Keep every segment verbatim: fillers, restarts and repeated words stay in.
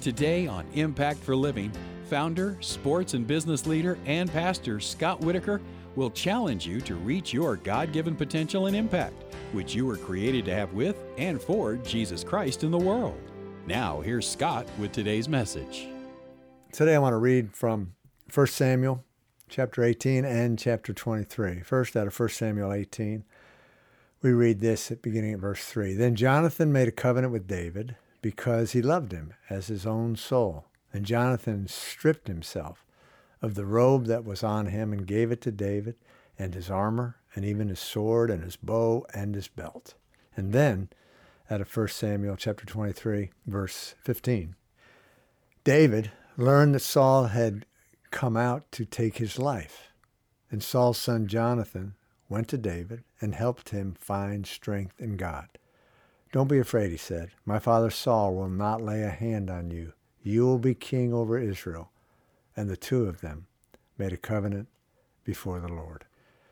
Today on Impact for Living, founder, sports and business leader, and pastor Scott Whitaker will challenge you to reach your God-given potential and impact, which you were created to have with and for Jesus Christ in the world. Now, here's Scott with today's message. Today I want to read from First Samuel chapter eighteen and chapter twenty-three. First, out of First Samuel eighteen, we read this at beginning at verse three. Then Jonathan made a covenant with David because he loved him as his own soul. And Jonathan stripped himself of the robe that was on him and gave it to David, and his armor, and even his sword, and his bow, and his belt. And then, out of First Samuel chapter twenty-three, verse fifteen, David learned that Saul had come out to take his life. And Saul's son Jonathan went to David and helped him find strength in God. Don't be afraid, he said. My father Saul will not lay a hand on you. You will be king over Israel. And the two of them made a covenant before the Lord.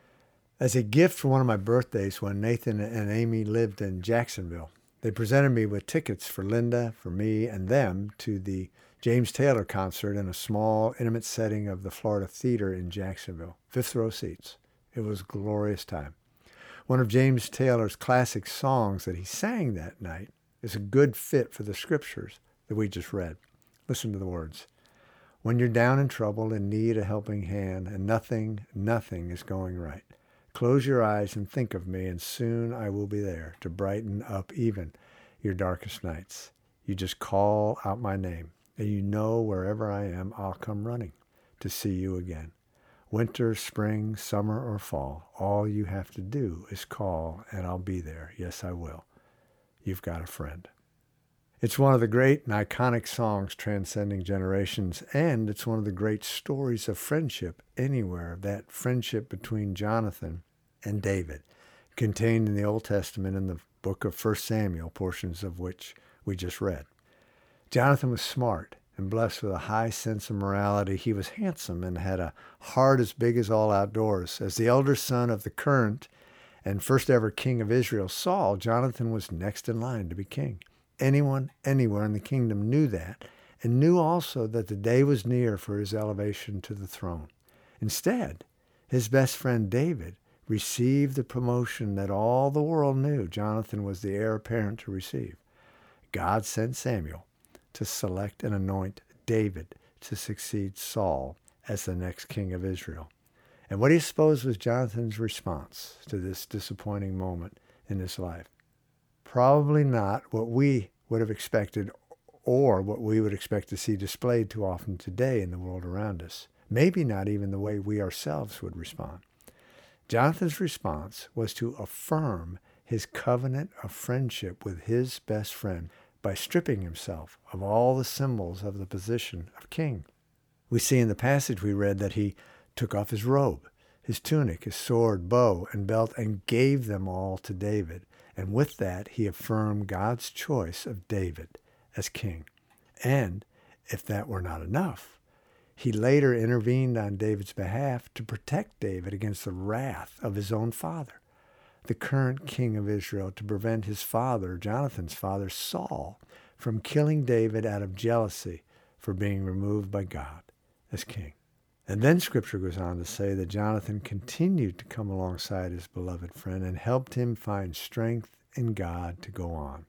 As a gift for one of my birthdays when Nathan and Amy lived in Jacksonville, they presented me with tickets for Linda, for me, and them to the James Taylor concert in a small, intimate setting of the Florida Theater in Jacksonville. Fifth row seats. It was a glorious time. One of James Taylor's classic songs that he sang that night is a good fit for the scriptures that we just read. Listen to the words. When you're down in trouble and need a helping hand and nothing, nothing is going right, close your eyes and think of me, and soon I will be there to brighten up even your darkest nights. You just call out my name, and you know wherever I am, I'll come running to see you again. Winter, spring, summer, or fall, all you have to do is call, and I'll be there. Yes, I will. You've got a friend. It's one of the great and iconic songs transcending generations, and it's one of the great stories of friendship anywhere, that friendship between Jonathan and David, contained in the Old Testament in the book of First Samuel, portions of which we just read. Jonathan was smart and blessed with a high sense of morality. He was handsome and had a heart as big as all outdoors. As the elder son of the current and first ever king of Israel, Saul, Jonathan was next in line to be king. Anyone, anywhere in the kingdom knew that, and knew also that the day was near for his elevation to the throne. Instead, his best friend David received the promotion that all the world knew Jonathan was the heir apparent to receive. God sent Samuel to select and anoint David to succeed Saul as the next king of Israel. And what do you suppose was Jonathan's response to this disappointing moment in his life? Probably not what we would have expected or what we would expect to see displayed too often today in the world around us. Maybe not even the way we ourselves would respond. Jonathan's response was to affirm his covenant of friendship with his best friend by stripping himself of all the symbols of the position of king. We see in the passage we read that he took off his robe, his tunic, his sword, bow, and belt, and gave them all to David. And with that, he affirmed God's choice of David as king. And if that were not enough, he later intervened on David's behalf to protect David against the wrath of his own father, the current king of Israel, to prevent his father, Jonathan's father, Saul, from killing David out of jealousy for being removed by God as king. And then Scripture goes on to say that Jonathan continued to come alongside his beloved friend and helped him find strength in God to go on.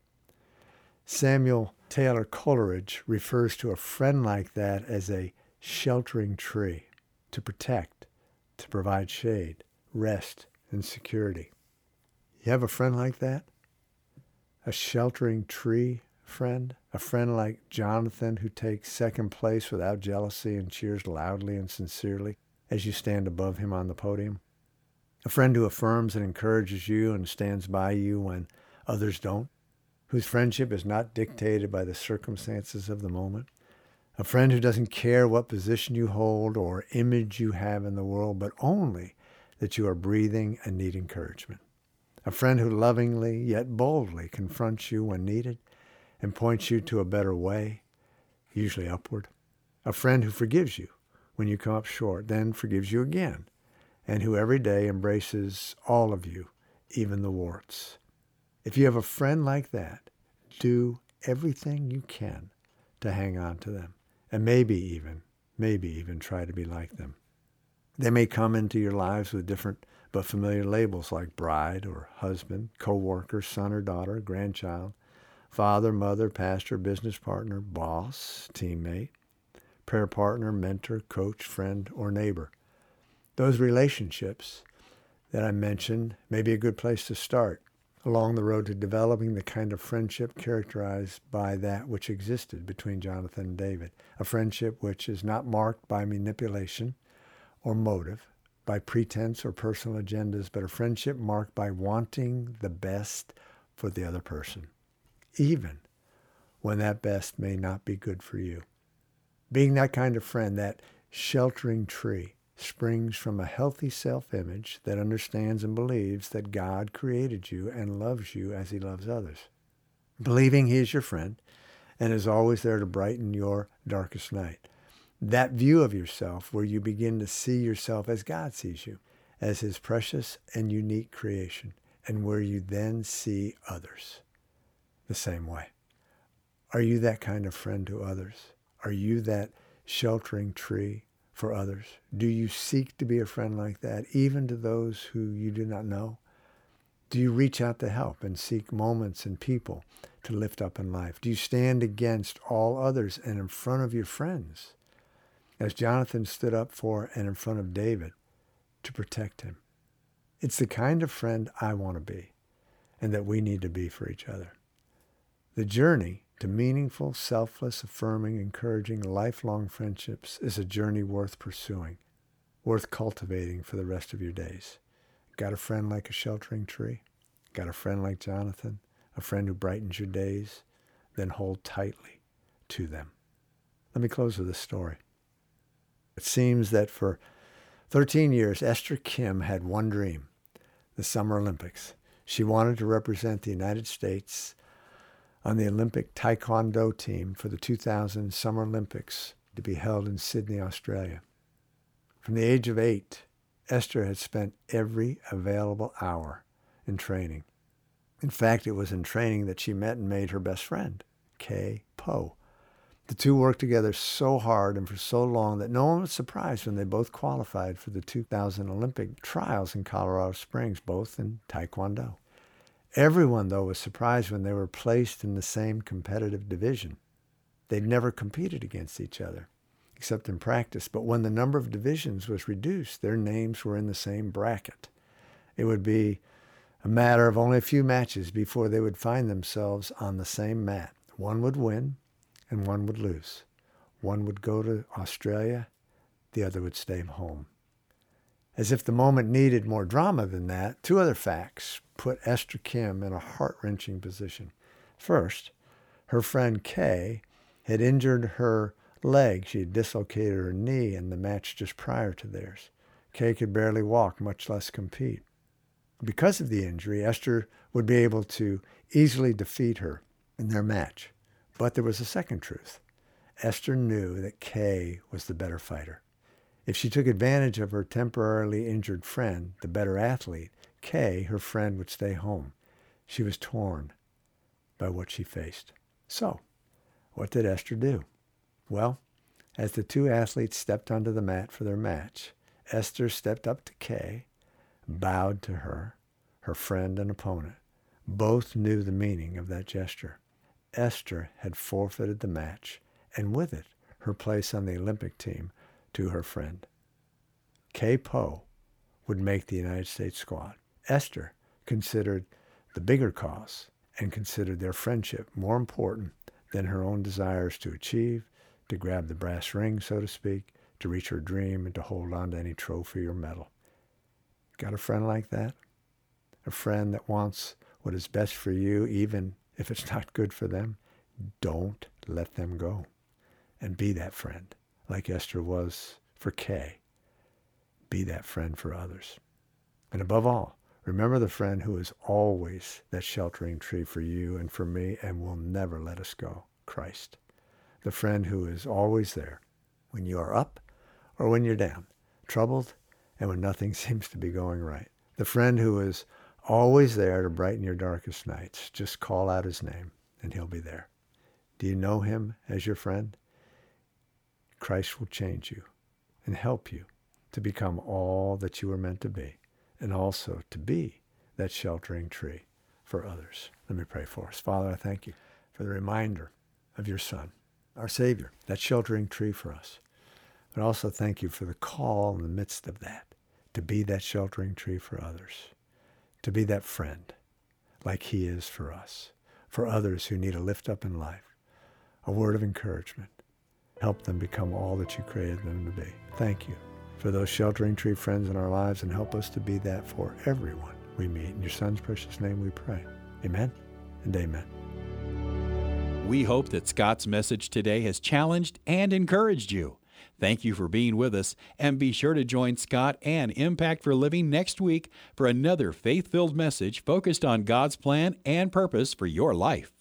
Samuel Taylor Coleridge refers to a friend like that as a sheltering tree, to protect, to provide shade, rest, and security. You have a friend like that? A sheltering tree friend? A friend like Jonathan who takes second place without jealousy and cheers loudly and sincerely as you stand above him on the podium? A friend who affirms and encourages you and stands by you when others don't? Whose friendship is not dictated by the circumstances of the moment? A friend who doesn't care what position you hold or image you have in the world, but only that you are breathing and need encouragement. A friend who lovingly yet boldly confronts you when needed and points you to a better way, usually upward. A friend who forgives you when you come up short, then forgives you again, and who every day embraces all of you, even the warts. If you have a friend like that, do everything you can to hang on to them, and maybe even, maybe even try to be like them. They may come into your lives with different but familiar labels like bride or husband, co-worker, son or daughter, grandchild, father, mother, pastor, business partner, boss, teammate, prayer partner, mentor, coach, friend, or neighbor. Those relationships that I mentioned may be a good place to start along the road to developing the kind of friendship characterized by that which existed between Jonathan and David, a friendship which is not marked by manipulation or motive, by pretense or personal agendas, but a friendship marked by wanting the best for the other person, even when that best may not be good for you. Being that kind of friend, that sheltering tree, springs from a healthy self-image that understands and believes that God created you and loves you as he loves others. Believing he is your friend and is always there to brighten your darkest night. That view of yourself where you begin to see yourself as God sees you, as his precious and unique creation, and where you then see others the same way. Are you that kind of friend to others? Are you that sheltering tree for others? Do you seek to be a friend like that, even to those who you do not know? Do you reach out to help and seek moments and people to lift up in life? Do you stand against all others and in front of your friends, as Jonathan stood up for and in front of David to protect him? It's the kind of friend I want to be and that we need to be for each other. The journey to meaningful, selfless, affirming, encouraging, lifelong friendships is a journey worth pursuing, worth cultivating for the rest of your days. Got a friend like a sheltering tree? Got a friend like Jonathan? A friend who brightens your days? Then hold tightly to them. Let me close with this story. It seems that for thirteen years, Esther Kim had one dream, the Summer Olympics. She wanted to represent the United States on the Olympic Taekwondo team for the two thousand Summer Olympics to be held in Sydney, Australia. From the age of eight, Esther had spent every available hour in training. In fact, it was in training that she met and made her best friend, Kay Poe. The two worked together so hard and for so long that no one was surprised when they both qualified for the two thousand Olympic trials in Colorado Springs, both in Taekwondo. Everyone, though, was surprised when they were placed in the same competitive division. They'd never competed against each other, except in practice, but when the number of divisions was reduced, their names were in the same bracket. It would be a matter of only a few matches before they would find themselves on the same mat. One would win, and one would lose. One would go to Australia, the other would stay home. As if the moment needed more drama than that, two other facts put Esther Kim in a heart-wrenching position. First, her friend Kay had injured her leg. She had dislocated her knee in the match just prior to theirs. Kay could barely walk, much less compete. Because of the injury, Esther would be able to easily defeat her in their match. But there was a second truth. Esther knew that Kay was the better fighter. If she took advantage of her temporarily injured friend, the better athlete, Kay, her friend, would stay home. She was torn by what she faced. So, what did Esther do? Well, as the two athletes stepped onto the mat for their match, Esther stepped up to Kay, bowed to her, her friend and opponent. Both knew the meaning of that gesture. Esther had forfeited the match, and with it, her place on the Olympic team to her friend. Kay Poe would make the United States squad. Esther considered the bigger cause and considered their friendship more important than her own desires to achieve, to grab the brass ring, so to speak, to reach her dream, and to hold on to any trophy or medal. Got a friend like that? A friend that wants what is best for you, even if it's not good for them? Don't let them go. And be that friend, like Esther was for Kay. Be that friend for others. And above all, remember the friend who is always that sheltering tree for you and for me and will never let us go, Christ. The friend who is always there when you are up or when you're down, troubled, and when nothing seems to be going right. The friend who is always there to brighten your darkest nights. Just call out his name and he'll be there. Do you know him as your friend? Christ will change you and help you to become all that you were meant to be, and also to be that sheltering tree for others. Let me pray for us. Father, I thank you for the reminder of your Son, our Savior, that sheltering tree for us. But also thank you for the call in the midst of that, to be that sheltering tree for others, to be that friend like he is for us, for others who need a lift up in life, a word of encouragement. Help them become all that you created them to be. Thank you for those sheltering tree friends in our lives, and help us to be that for everyone we meet. In your Son's precious name we pray. Amen and amen. We hope that Scott's message today has challenged and encouraged you. Thank you for being with us, and be sure to join Scott and Impact for Living next week for another faith-filled message focused on God's plan and purpose for your life.